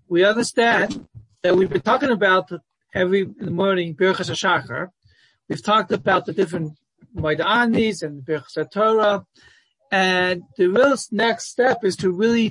we understand that we've been talking about every in the morning, Birchas HaShachar. We've talked about the different Moedanis and Birchas HaTorah. And the real next step is to really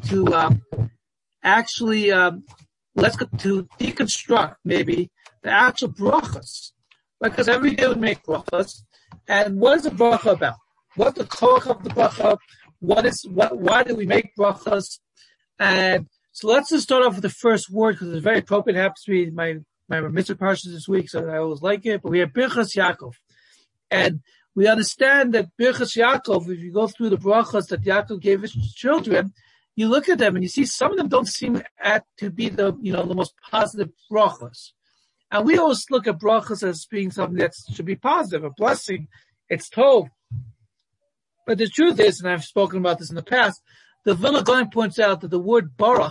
let's go to deconstruct maybe the actual brachas. Because every day we make brachas. And what is a bracha about? What's the koach of the bracha? Why do we make brachas? And so let's just start off with the first word because it's very appropriate. It happens to be my mitzvah parsha this week, so I always like it. But we have Birchas Yaakov. And we understand that Birchas Yaakov, if you go through the brachas that Yaakov gave his children, you look at them and you see some of them don't seem to be the most positive brachas. And we always look at brachas as being something that should be positive, a blessing. It's tov. But the truth is, and I've spoken about this in the past, the Vilna Gaon points out that the word baruch,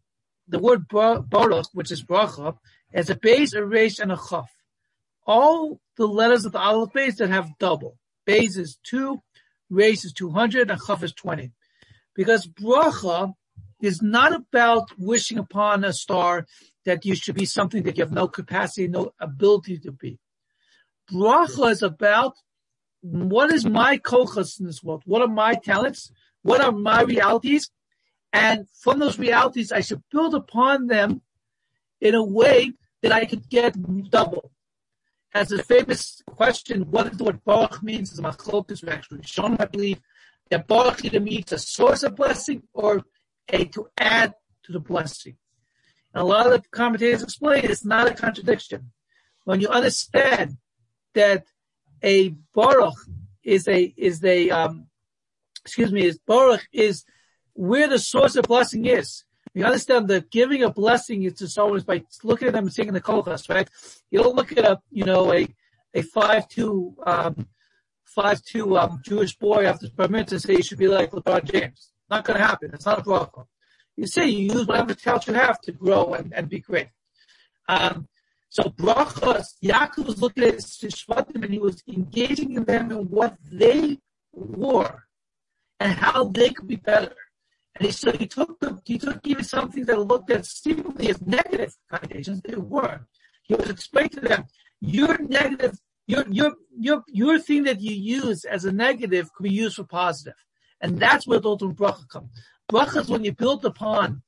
which is bracha, has a base, a resh, and a chaf. All the letters of the aleph base that have double. Base is 2, resh is 200, and chaf is 20. Because bracha is not about wishing upon a star that you should be something that you have no capacity, no ability to be. Bracha is about what is my kochas in this world? What are my talents? What are my realities? And from those realities, I should build upon them in a way that I could get double. As a famous question, what does the word baruch means? Is a machlokas. We've actually shown, I believe, that baruch either means a source of blessing or to add to the blessing. And a lot of the commentators explain it's not a contradiction. When you understand that a baruch baruch is where the source of blessing is. You understand that giving a blessing is to someone is by looking at them and singing the kochas, right? You don't look at a 5'2", Jewish boy after bar mitzvah and say you should be like LeBron James. Not going to happen. It's not a bracha. You say you use whatever talent you have to grow and be great. So brachas, Yaakov was looking at his shvatim and he was engaging in them in what they were and how they could be better. And he took even something that looked at seemingly as negative connotations. They weren't. He was explaining to them, your negative, your thing that you use as a negative could be used for positive. And that's where the ultimate bracha comes. Bracha is when you build upon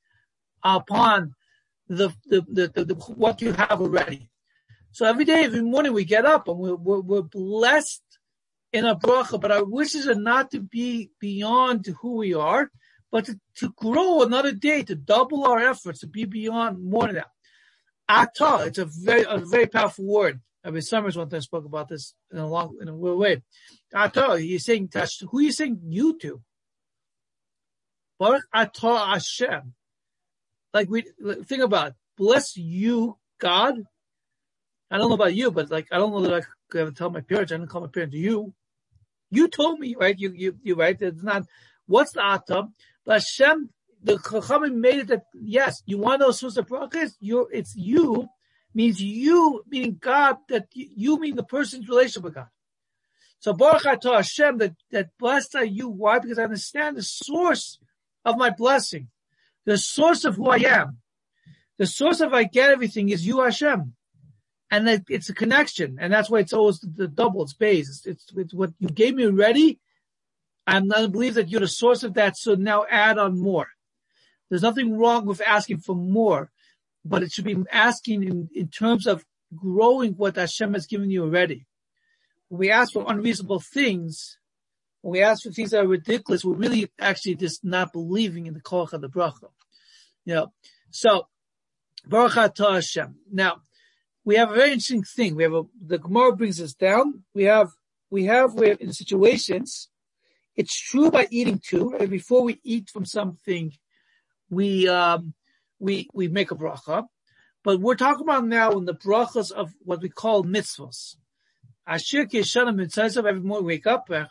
the what you have already. So every day, every morning we get up and we're blessed in a bracha, but our wishes are not to be beyond who we are, but to grow another day, to double our efforts, to be beyond more than that. Atah, it's a very powerful word. Rabbi Summers one time spoke about this in a weird way. Atah, he's saying, who are you saying you to? Baruch Atah Hashem. Like think about it. Bless you, God. I don't know about you, but I don't know that I could ever tell my parents. I didn't call my parents you. You told me, right? You right? It's not, what's the Atah? But Hashem, the Chachamim made it that, yes, you want those sorts of brachas? It's you, means you, meaning God, that you mean the person's relationship with God. So Baruch Atah Hashem, that blessed are you. Why? Because I understand the source of my blessing. The source of who I am. The source of I get everything is you, Hashem. And it's a connection. And that's why it's always the double, it's base. It's what you gave me already. I believe that you're the source of that, so now add on more. There's nothing wrong with asking for more, but it should be asking in terms of growing what Hashem has given you already. When we ask for unreasonable things, when we ask for things that are ridiculous, we're really actually just not believing in the koach of the bracha. So, Baruch Atah Hashem. Now, we have a very interesting thing. The Gemara brings us down. We have in situations, it's true by eating too. Right? Before we eat from something, we make a bracha. But we're talking about now in the brachas of what we call mitzvahs. Ashir Keshanim Mitzvah, every morning we wake up, for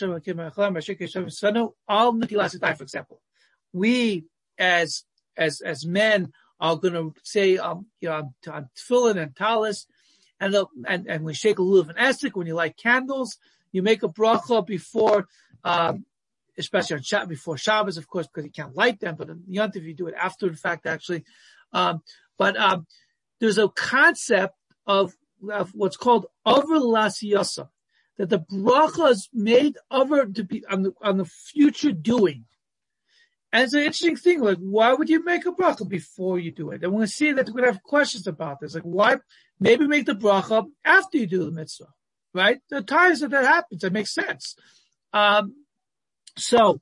example. We as men are going to say, on tefillin and talis, and we shake a lulav and esek. When you light candles, you make a bracha before, especially before Shabbos, of course, because you can't light them, but in Yom Tov you do it after the fact, actually. But there's a concept of what's called over lasiyasa, that the bracha is made over to be on the future doing. And it's an interesting thing, like, why would you make a bracha before you do it? And we're going to see that we're going to have questions about this. Like, why? Maybe make the bracha after you do the mitzvah, right? There are times that happens. That makes sense. So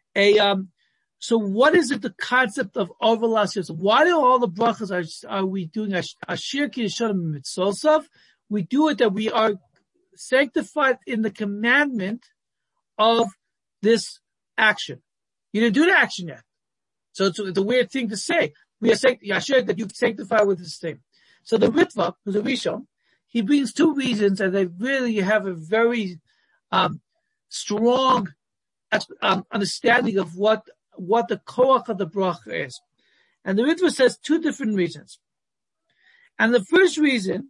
what is it, the concept of overlass? Why do all the brachas are we doing Ashir Kiddushanim Mitzvosav? We do it that we are sanctified in the commandment of this action. You didn't do the action yet. So it's a weird thing to say. We are Ashir that you sanctify with this thing. So the Ritva, who's a Rishon, he brings two reasons, and they really have a very strong understanding of what the koach of the bracha is. And the Ritva says two different reasons. And the first reason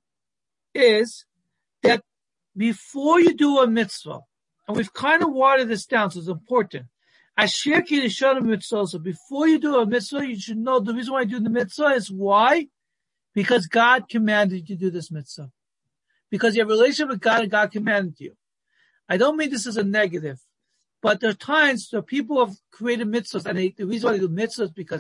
is that before you do a mitzvah, and we've kind of watered this down, so it's important. Ashir Kiddushanim Mitzvah. So before you do a mitzvah, you should know the reason why you do the mitzvah is why? Because God commanded you to do this mitzvah. Because you have a relationship with God and God commanded you. I don't mean this as a negative, but there are times where people have created mitzvahs, and the reason why they do mitzvahs is because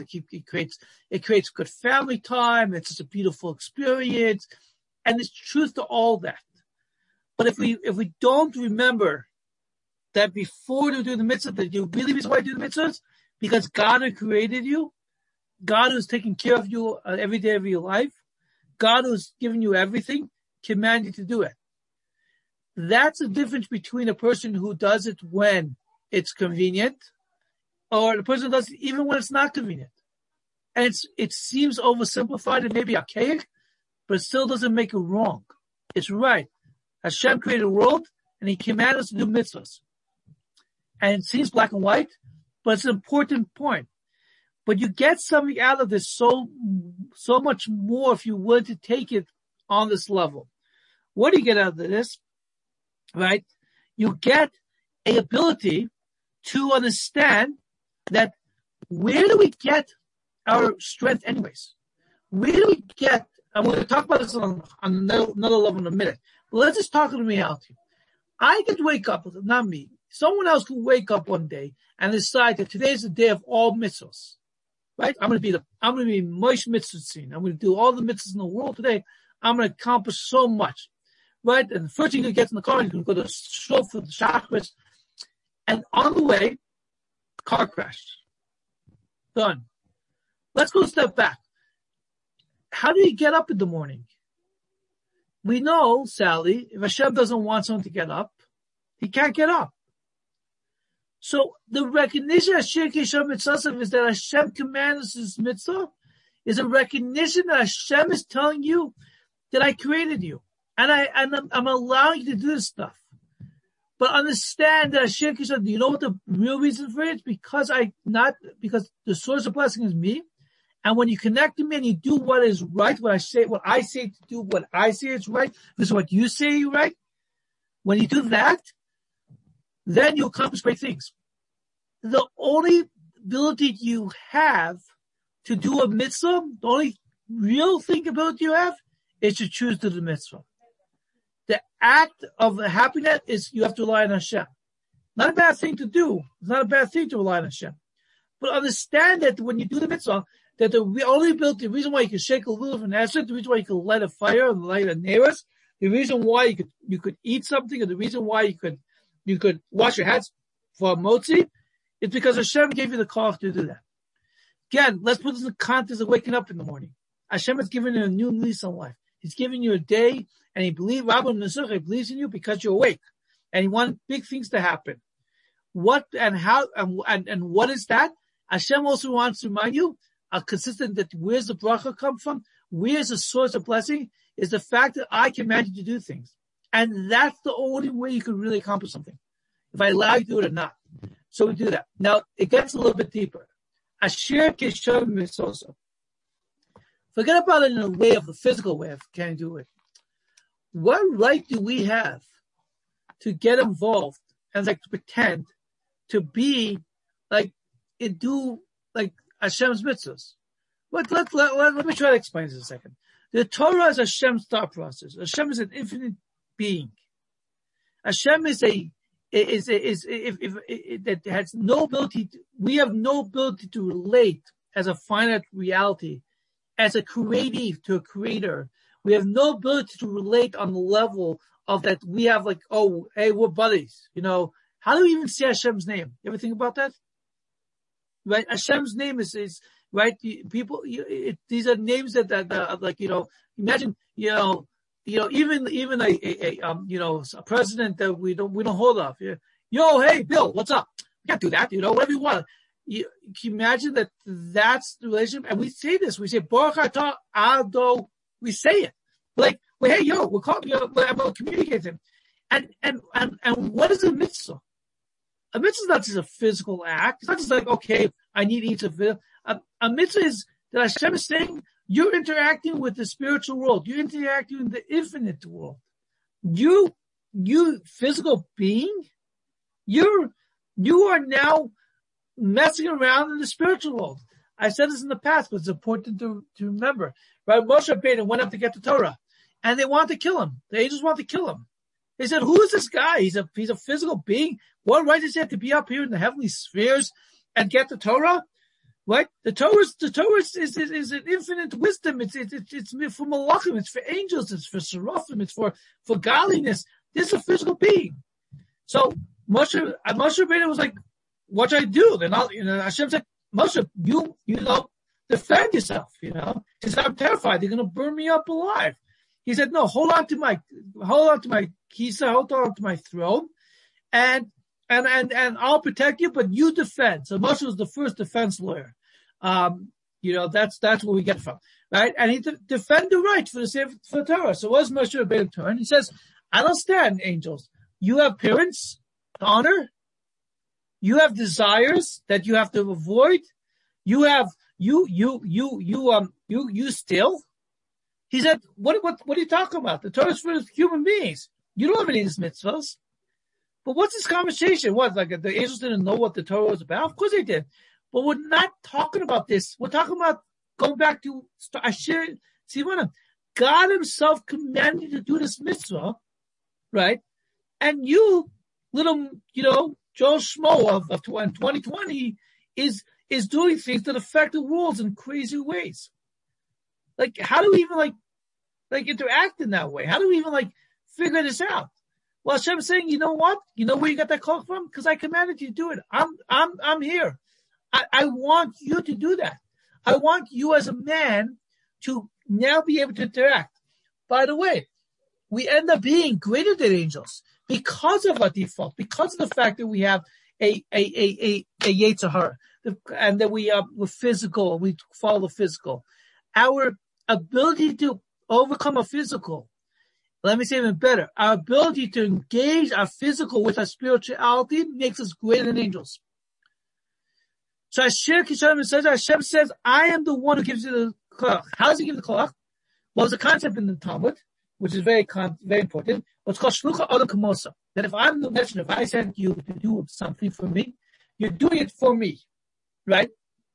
it creates good family time. It's just a beautiful experience, and there's truth to all that. But if we don't remember that before you do the mitzvah, that you really reason why you do the mitzvahs, because God who created you, God who's taking care of you every day of your life, God who's given you everything, command you to do it. That's the difference between a person who does it when it's convenient, or the person who does it even when it's not convenient. And it seems oversimplified and maybe archaic, but it still doesn't make it wrong. It's right. Hashem created the world, and He commanded us to do mitzvahs. And it seems black and white, but it's an important point. But you get something out of this so much more if you were to take it on this level. What do you get out of this? Right? You get a ability to understand that where do we get our strength anyways? Where do we get, I'm going to talk about this on another level in a minute, but let's just talk in reality. I could wake up, not me, someone else could wake up one day and decide that today is the day of all mitzvahs. Right? I'm going to be Moshe Mitzvah. I'm going to do all the mitzvahs in the world today. I'm going to accomplish so much. Right? And the first thing you get in the car, you're going to go to shul for the chakras. And on the way, car crash. Done. Let's go a step back. How do you get up in the morning? We know, Sally, if Hashem doesn't want someone to get up, he can't get up. So the recognition of Ashir Kiddushanim Mitzvah is that Hashem commands this mitzvah, is a recognition that Hashem is telling you that I created you. And I'm allowing you to do this stuff. But understand that Ashir Kiddushanim, do you know what the real reason for it is? Because the source of blessing is me. And when you connect to me and you do what is right, what I say to do, what I say is right, this is what you say is right. When you do that, then you accomplish great things. The only ability you have to do a mitzvah, the only real ability you have, is to choose to do the mitzvah. The act of happiness is you have to rely on Hashem. Not a bad thing to do. It's not a bad thing to rely on Hashem. But understand that when you do the mitzvah, that the reason why you can shake a little from acid, the reason why you can light a fire and light a neighbors, the reason why you could eat something, or the reason why you could wash your hands for a motzi, it's because Hashem gave you the koach to do that. Again, let's put this in the context of waking up in the morning. Hashem has given you a new lease on life. He's giving you a day, and He believes in you because you're awake, and He wants big things to happen. What and how and what is that? Hashem also wants to remind you, consistent that where's the bracha come from? Where's the source of blessing? Is the fact that I command you to do things. And that's the only way you can really accomplish something. If I allow you to do it or not. So we do that. Now, it gets a little bit deeper. Ashir Kiddushanim Mitzvah. Forget about it in a way of the physical way of can you do it. What right do we have to get involved and to pretend to be like Hashem's mitzvahs? Let me try to explain this a second. The Torah is Hashem's thought process. Hashem is an infinite being. Hashem that has no ability. We have no ability to relate as a finite reality, as a creative to a creator. We have no ability to relate on the level of that. We have like, oh, hey, we're buddies. How do we even say Hashem's name? You ever think about that? Right? Hashem's name is right. People, these are names that like, imagine, even a president that we don't hold off. Yeah. Yo, hey, Bill, what's up? You can't do that. Whatever you want. Can you imagine that's the relationship? And we say this. We say, Baruch Atah Ado. We say it. Like, well, hey, yo, we're calling, we're communicating. And what is a mitzvah? A mitzvah is not just a physical act. It's not just like, okay, I need each of it. A mitzvah is that Hashem is saying, you're interacting with the spiritual world. You're interacting with the infinite world. You physical being, you are now messing around in the spiritual world. I said this in the past, but it's important to remember. Right? Moshe Rabbeinu went up to get the Torah, and they wanted to kill him. The angels wanted to kill him. They said, "Who is this guy? He's a physical being. What right does he have to be up here in the heavenly spheres and get the Torah?" Right? The Torah is an infinite wisdom. It's for malachim. It's for angels. It's for seraphim. It's for godliness. This is a physical being. So Moshe Rabbeinu was like, "What should I do?" Then Hashem said, "Moshe, you defend yourself. He said, I'm terrified. They're going to burn me up alive." He said, "No, hold on to my kisa, hold on to my throne, and I'll protect you, but you defend." So Moshe was the first defense lawyer. That's where we get from, right? And he defend the right for the Torah. So what does Moshe Rabbeinu turn? He says, "I understand, angels. You have parents to honor. You have desires that you have to avoid. You have you steal." He said, what are you talking about? The Torah is for human beings. You don't have any of these mitzvahs. But what's this conversation? What, like the angels didn't know what the Torah was about? Of course they did. But we're not talking about this. We're talking about going back to Asher Tzivana. God himself commanded you to do this mitzvah, right? And you, little, Joe Schmo of 2020 is doing things that affect the world in crazy ways. Like, how do we even like interact in that way? How do we even figure this out? Well, Hashem is saying, you know what? You know where you got that call from? Because I commanded you to do it. I'm here. I want you to do that. I want you as a man to now be able to interact. By the way, we end up being greater than angels because of our default, because of the fact that we have a Yetzer Hara, and that we're physical, we follow the physical. Our ability to overcome a physical, let me say even better, our ability to engage our physical with our spirituality makes us greater than angels. So Hashem says, I am the one who gives you the koach. How does he give the koach? Well, there's a concept in the Talmud, which is very important. What's called shlucha adam kamosa. That if I'm the messenger, if I send you to do something for me, you're doing it for me. Right?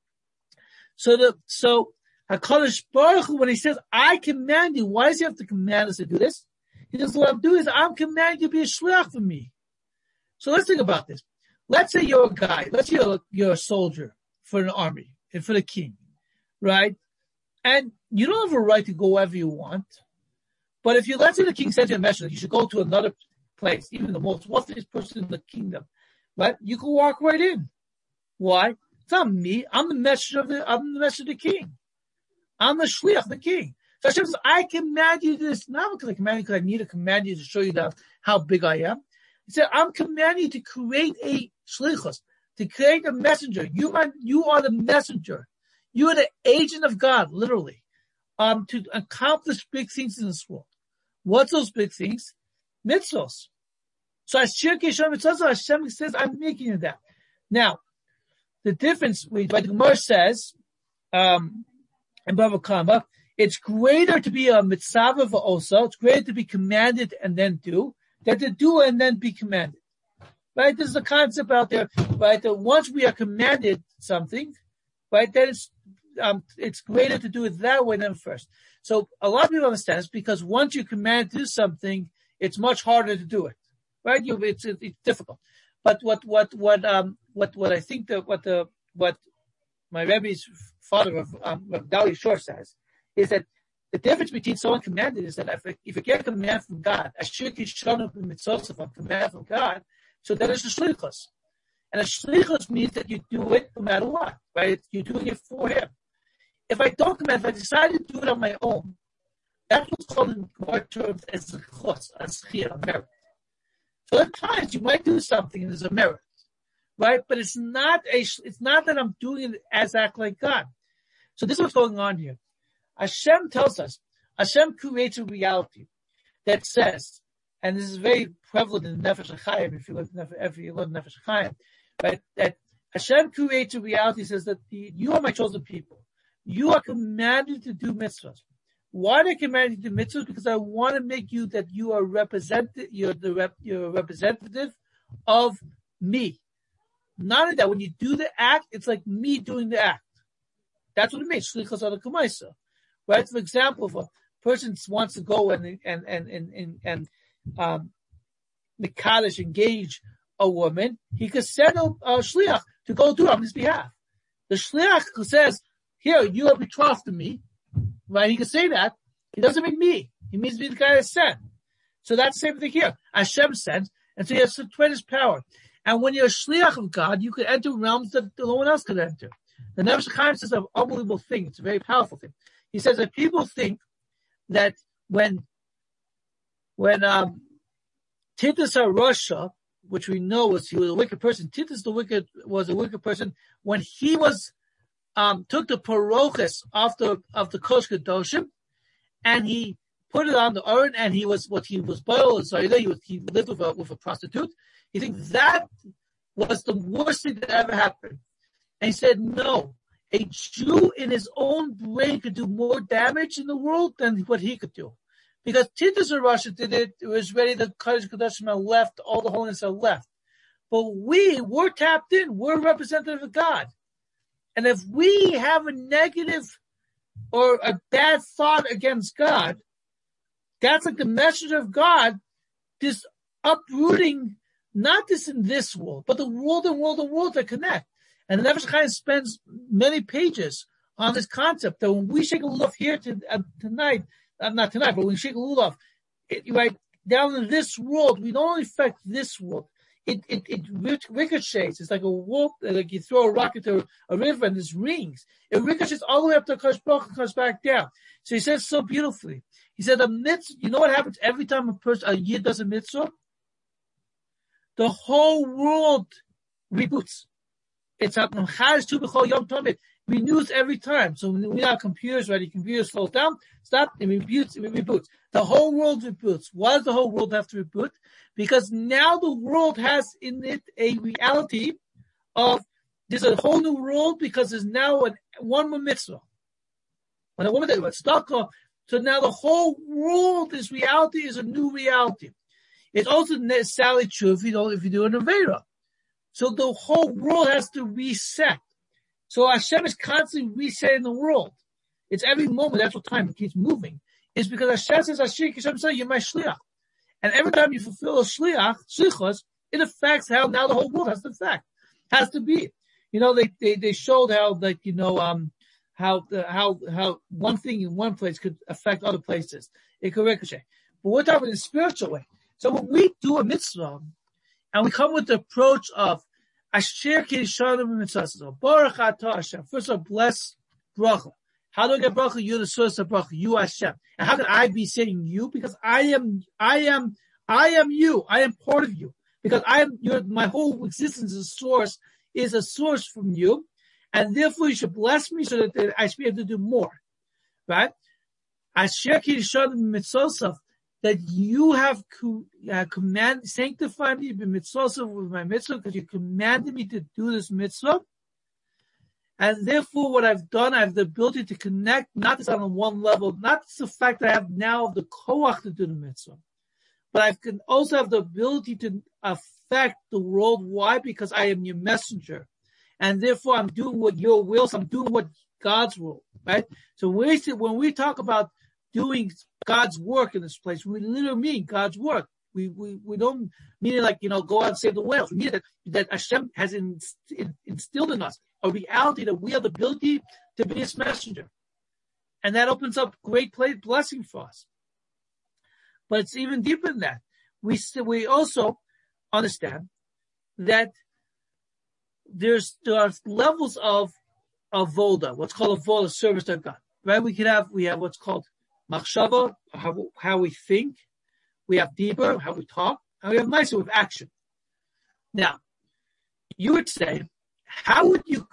So HaKadosh Baruch Hu, when he says, I command you, why does he have to command us to do this? He says, what I'm doing is I'm commanding you to be a shliach for me. So let's think about this. Let's say you're a guy. Let's say you're a soldier for an army and for the king, right? And you don't have a right to go wherever you want. But if let's say the king sends you a message, you should go to another place, even the most wealthiest person in the kingdom, right? You can walk right in. Why? It's not me. I'm the messenger of the king. I'm the shliach, the king. So Hashem says, I command you this, not because I command you, because I need to command you to show you how big I am. He said, I'm commanding you to create a shlichus, to create a messenger. You are the messenger. You are the agent of God, literally, to accomplish big things in this world. What's those big things? Mitzvos. So Hashem says, I'm making you that. Now, the difference, like the Gemara says, in Bava Kama, it's greater to be a mitzvah also. It's greater to be commanded and then do, than to do and then be commanded. Right? This is a concept out there, right? That once we are commanded something, right, then it's greater to do it that way than first. So a lot of people understand this because once you're commanded to do something, it's much harder to do it, right? It's difficult. But what I think what my Rebbe's father of Dali Shor says is that the difference between someone commanded is that if you get a command from God, a command from God, so that is a shlichus. And a shlichus means that you do it no matter what, right? You're doing it for Him. If I don't command, if I decide to do it on my own, that's what's called in more terms as a chus, a merit. So at times you might do something and there's a merit, right? But it's not that I'm doing it as act like God. So this is what's going on here. Hashem tells us, Hashem creates a reality that says, and this is very prevalent in Nefesh HaChaim, if you learn Nefesh HaChaim, right? That Hashem creates a reality that says that you are my chosen people. You are commanded to do mitzvahs. Why do I command you to do mitzvahs? Because I want to make you that you are you're a representative of me. Not only that, when you do the act, it's like me doing the act. That's what it means. Shlichus ala k'maisa. Right? For example, if a person wants to go and Mekadosh engage a woman, he could send a shliach to go do it on his behalf. The shliach says, here, you are betrothed to me, right? He could say that. He doesn't mean me. He means me, the guy that sent. So that's the same thing here. Hashem sends, and so he has tremendous power. And when you're a shliach of God, you can enter realms that no one else could enter. The Nefesh HaChaim says an unbelievable thing. It's a very powerful thing. He says that people think that when Titus HaRasha, which we know he was a wicked person, Titus was a wicked person when he was took the parochis of the Kosh Kedoshim, and he put it on the urn, and he was boiled. He lived with a prostitute. He thinks that was the worst thing that ever happened. And he said, no, a Jew in his own brain could do more damage in the world than what he could do. Because Titus HaRasha did it, it was ready, the Kodesh Kodashim left, all the holiness are left. But we're tapped in, we're a representative of God. And if we have a negative or a bad thought against God, that's like the message of God, this uprooting, not just in this world, but the world that connect. And the Nefesh HaChaim spends many pages on this concept that when we shake a lulav here tonight, not tonight, but when we shake a lulav, right down in this world, we don't only affect this world. It ricochets. It's like a wolf, like you throw a rock into a river and there's rings. It ricochets all the way up to Kosh Baruch and comes back down. So he says so beautifully. He said, a mitzvah, you know what happens every time a yid does a mitzvah? The whole world reboots. It's renews every time. So when we have computers, right? The computer slows down, stop, it reboots. The whole world reboots. Why does the whole world have to reboot? Because now the world has in it a reality of there's a whole new world because there's now one more mitzvah. When a woman was stuck off, so now the whole world is reality, is a new reality. It's also necessarily true if you do an Avera. So the whole world has to reset. So Hashem is constantly resetting the world. It's every moment. That's what time it keeps moving. It's because Hashem says, Hashem says, you're my shliach. And every time you fulfill a shlichus, it affects how now the whole world has to be. You know, they showed how, like, you know, how one thing in one place could affect other places. It could ricochet. But we're talking in a spiritual way. So when we do a mitzvah, and we come with the approach of Asher Kishanim Mitzvah. Baruch Atah Hashem. First of all, bless bracha. How do I get bracha? You're the source of bracha. You Hashem. And how can I be saying you? Because I am you. I am part of you. Because my whole existence is a source from you. And therefore you should bless me so that I should be able to do more. Right? Asher Kishanim Mitzvah. That you have sanctify me with my mitzvah, because you commanded me to do this mitzvah. And therefore what I've done, I have the ability to connect, not just on one level, not just the fact that I have now the koach to do the mitzvah, but I can also have the ability to affect the world. Why? Because I am your messenger. And therefore I'm doing what your will, so I'm doing what God's rule, right? So when we talk about doing God's work in this place, we literally mean God's work. We don't mean it like, go out and save the whales. We mean that Hashem has instilled in us a reality that we have the ability to be His messenger. And that opens up great blessing for us. But it's even deeper than that. We also understand that there are levels of voda, what's called a voda, service to God, right? We have what's called machshava, how we think. We have dibur, how we talk, and we have ma'aseh, with action. Now, you would say, how would you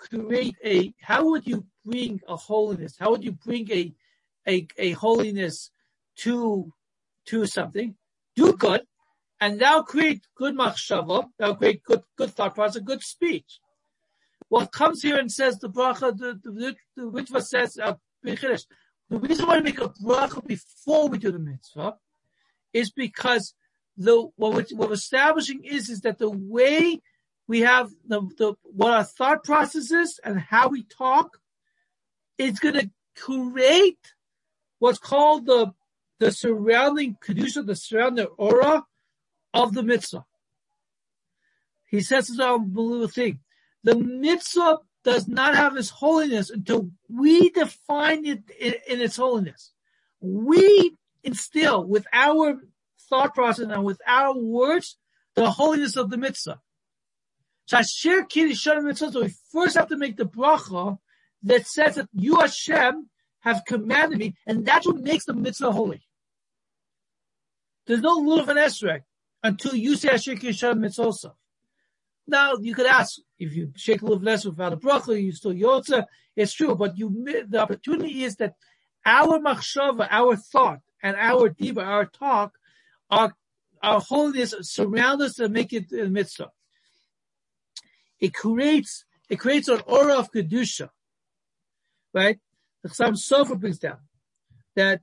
bring a holiness? How would you bring a holiness to something? Do good, and thou create good machshava, thou create good thought process, good speech. Well, it comes here and says the bracha, the mitzvah says, the reason why we make a bracha before we do the mitzvah is because what we're establishing is that the way we have what our thought process is and how we talk is going to create what's called the surrounding kedusha, the surrounding aura of the mitzvah. He says this unbelievable thing. The mitzvah does not have its holiness until we define it in its holiness. We instill with our thought process and with our words the holiness of the mitzvah. So we first have to make the bracha that says that you, Hashem, have commanded me, and that's what makes the mitzvah holy. There's no lulav and esrog until you say Asher Ki Yishalom mitzvah. Now, you could ask, if you shake a little less without a bracha, you still yotza. It's true, but the opportunity is that our machshava, our thought, and our dibur, our talk, our holiness surround us and make it a mitzvah. It creates an aura of kedusha, right? The Chassam Sofer brings down that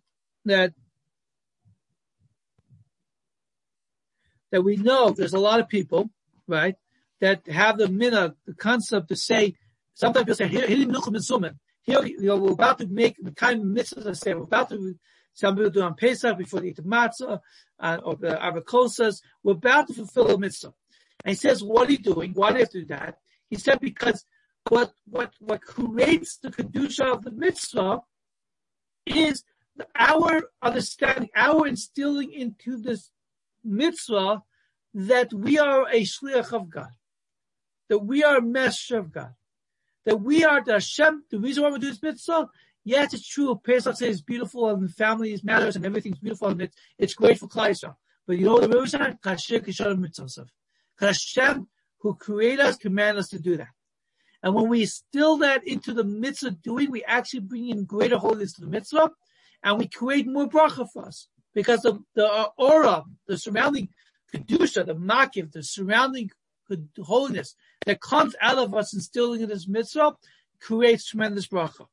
we know there's a lot of people, right, that have the concept to say, sometimes people say, here, we're about to make the kind of mitzvahs I say, some people do on Pesach before they eat the matzah, or the avokosas. We're about to fulfill a mitzvah. And he says, what are you doing? Why do you have to do that? He said, because what creates the kedusha of the mitzvah is our understanding, our instilling into this mitzvah that we are a shliach of God, that we are a messenger of God, that we are the Hashem. The reason why we do this mitzvah, yes, it's true. Pesach says it's beautiful and the family matters and everything's beautiful and it's great for Klal Yisrael. But you know what the reason? Because Hashem, who created us, commanded us to do that. And when we instill that into the mitzvah doing, we actually bring in greater holiness to the mitzvah, and we create more bracha for us. Because the aura, the surrounding kedusha, the makiv, the surrounding holiness that comes out of us instilling in this mitzvah creates tremendous bracha.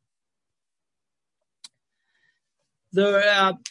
The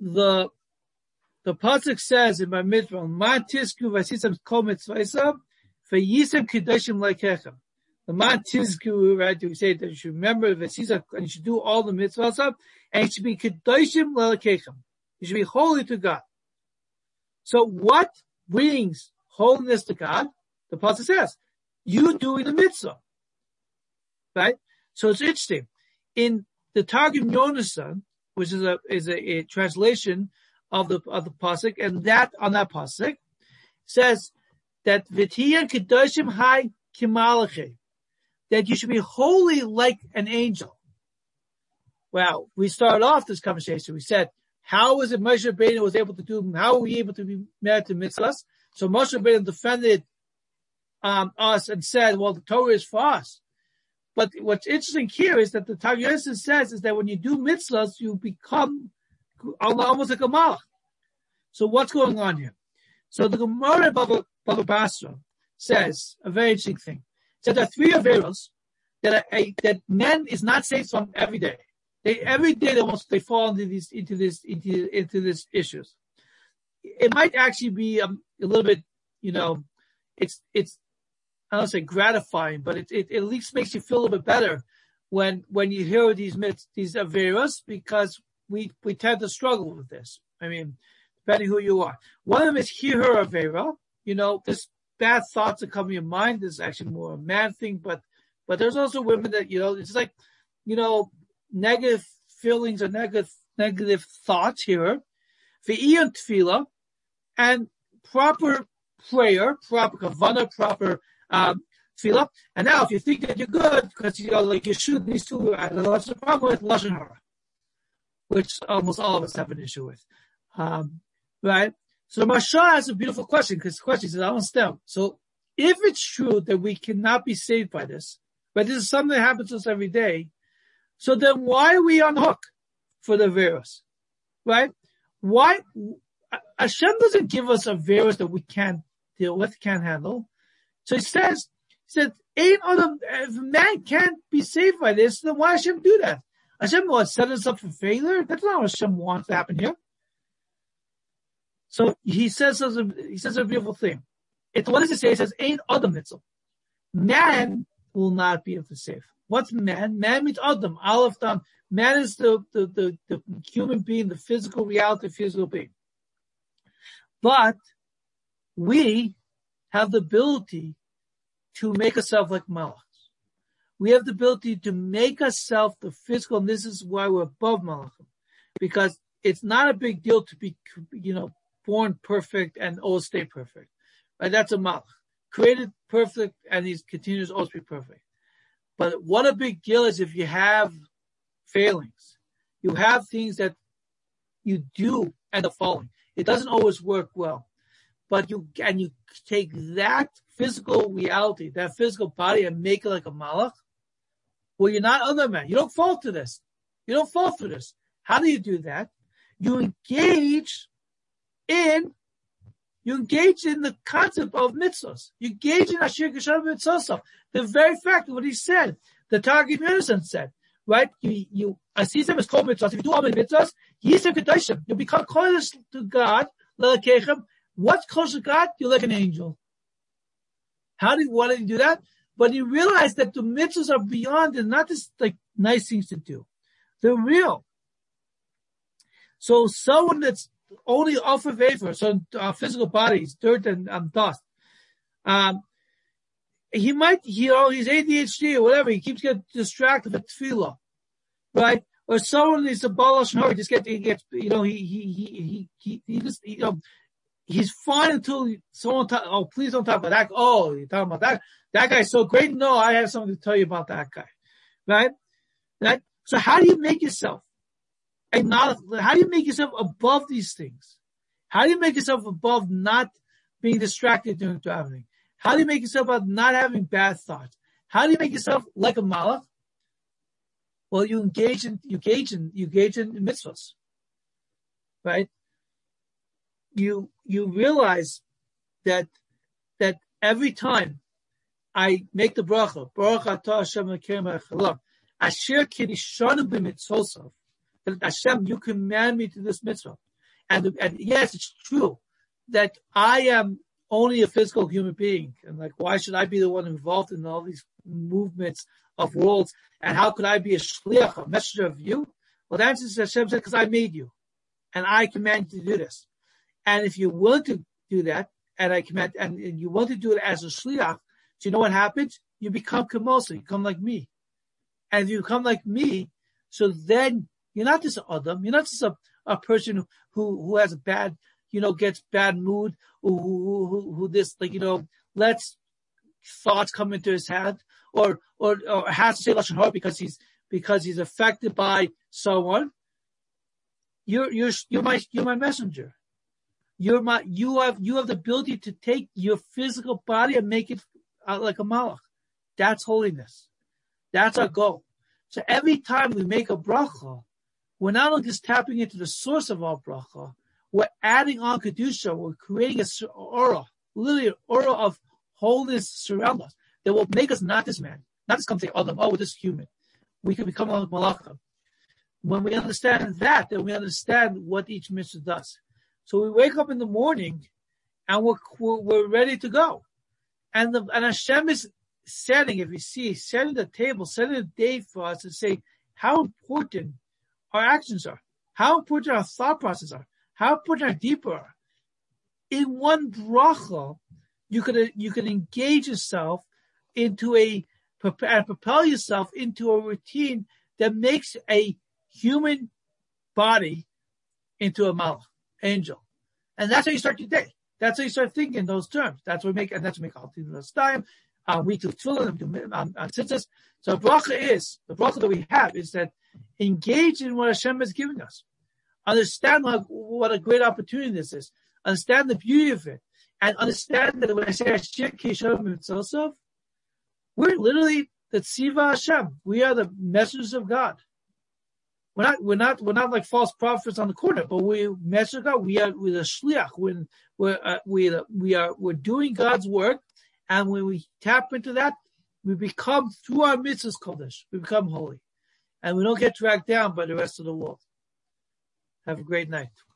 pasuk says in my mitzvah, "Ma tizku v'asisam kol mitzvaysav v'yisem kedoshim leikechem." The ma tizku, right? We say that you should remember v'asisam and you should do all the mitzvahs, and you should be kedoshim leikechem. You should be holy to God. So what brings holiness to God? The pasuk says, you doing the mitzvah, right? So it's interesting. In the Targum Yonasan, which is a translation of the pasuk, and that on that pasuk says that v'tiyan kedoshim hai kimalachi, that you should be holy like an angel. Well, we started off this conversation. We said, how was it Moshe Rabbeinu was able to do? How were we able to be married to mitzvahs? So Moshe Rabbeinu defended us and said, well, the Torah is for us. But what's interesting here is that the Targum Yonasan says is that when you do mitzvahs, you become almost like a malach. So what's going on here? So the Gemara Baba Basra says a very interesting thing. It said there are three averos that man is not saved from every day. Every day they fall into these issues. It might actually be a little bit, it's I don't say gratifying, but it at least makes you feel a little bit better when you hear these averos, because we tend to struggle with this. I mean, depending who you are. One of them is hear her avera. This bad thoughts that come to your mind is actually more a man thing, but there's also women that, it's like, negative feelings or negative thoughts here. Ve'iyun tefillah, and proper prayer, proper kavanah, proper tefillah. And now, if you think that you're good, because like you should, these two, that's the problem with lashon hara, which almost all of us have an issue with, right? So Masha has a beautiful question, because the question is on stem. So if it's true that we cannot be saved by this, but this is something that happens to us every day, so then why are we on the hook for the virus, right? Why? Hashem doesn't give us a virus that we can't deal with, can't handle. So he says, if man can't be saved by this, then why Hashem do that? Hashem wants to set us up for failure? That's not what Hashem wants to happen here. So he says a beautiful thing. What does it say? It says, Ein Adam Mitzvah. Man will not be able to save. What's man? Man means Adam, Aleph Dam. Man is the human being, the physical reality, physical being. But we have the ability to make ourselves like malachs. We have the ability to make ourselves the physical, and this is why we're above malachim. Because it's not a big deal to be, born perfect and always stay perfect. Right? That's a malach. Created perfect, and he continues to always be perfect. But what a big deal is if you have failings. You have things that you do end up falling. It doesn't always work well. But you take that physical reality, that physical body, and make it like a malach. Well, you're not other man. You don't fall to this. You don't fall for this. How do you do that? You engage in the concept of mitzvahs. You engage in Ashir Kishar Mitzvah. The very fact of what he said, the Targum Yonasan said, right? I see them as called mitzvahs. If you do all the mitzvahs, Yisem Kedoshim. You become close to God. Lelakechem. What's close to God? You're like an angel. Why did you do that? But you realize that the mitzvahs are beyond, and not just like nice things to do. They're real. So someone that's only off of vapor, so our physical bodies, dirt and dust, he might, he's ADHD or whatever, he keeps getting distracted with tefillah, right? Or someone is a balash and he's fine until someone please don't talk about that. Oh, you're talking about that? That guy's so great. No, I have something to tell you about that guy, right? Right? So how do you make yourself how do you make yourself above these things? How do you make yourself above not being distracted during traveling? How do you make yourself above not having bad thoughts? How do you make yourself like a malach? Well, you engage in mitzvahs, right? You realize that every time I make the bracha, Baruch atah Hashem Elokeinu melech asher kiddushanu b'mitzvosav, that Hashem, you command me to this mitzvah. And yes, it's true that I am only a physical human being. And like, why should I be the one involved in all these movements of worlds? And how could I be a shliach, a messenger of you? Well, the answer is Hashem said, because I made you. And I command you to do this. And if you're willing to do that, and I command, and you want to do it as a shliach, so you know what happens? You become kamosa, you become like me. And if you become like me, so then you're not just an Adam, you're not just a person who has a bad, gets bad mood, who this, lets thoughts come into his head, or has to say lashon hara because he's affected by someone. You're my messenger. You have the ability to take your physical body and make it like a malach. That's holiness. That's our goal. So every time we make a bracha, we're not only just tapping into the source of our bracha, we're adding on kedusha. We're creating a aura, literally an aura of holiness surround us that will make us not this man, not just come say, we're just human. We can become like malachim. When we understand that, then we understand what each mitzvah does. So we wake up in the morning and we're ready to go. And Hashem is setting the table, setting the day for us to say how important our actions are, how important our thought process are, how important our deeper are. In one bracha, you could engage yourself into and propel yourself into a routine that makes a human body into a malach, angel. And that's how you start your day. That's how you start thinking in those terms. That's what we make all these time. We do tefillah, on tzitzis. So the bracha that we have is that engage in what Hashem is giving us. Understand what a great opportunity this is. Understand the beauty of it. And understand that when I say Ashir Kishav Mitzosov, we're literally the Tziva Hashem. We are the messengers of God. We're not like false prophets on the corner, but we're messengers of God. We're the shliach. We're doing God's work, and when we tap into that, we become, through our mitzvahs kodesh, we become holy, and we don't get dragged down by the rest of the world. Have a great night.